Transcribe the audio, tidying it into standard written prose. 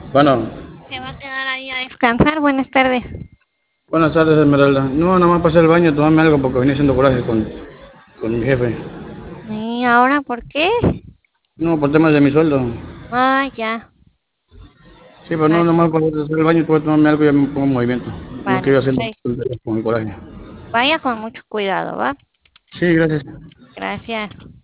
Bueno, ¿Se va a quedar ahí a descansar? Buenas tardes. buenas tardes, Esmeralda. No, nada más pasé al baño a tomarme algo porque venía haciendo coraje con mi jefe. ¿Y ahora por qué? No, por temas de mi sueldo. Ah, ya. Sí, pero no, Vale, nada más pasé al baño, tuve que tomarme algo y ya me pongo en movimiento. No vale, quiero hacer perfecto. tonterías con el coraje. Vaya con mucho cuidado, ¿va? Sí, gracias. Gracias.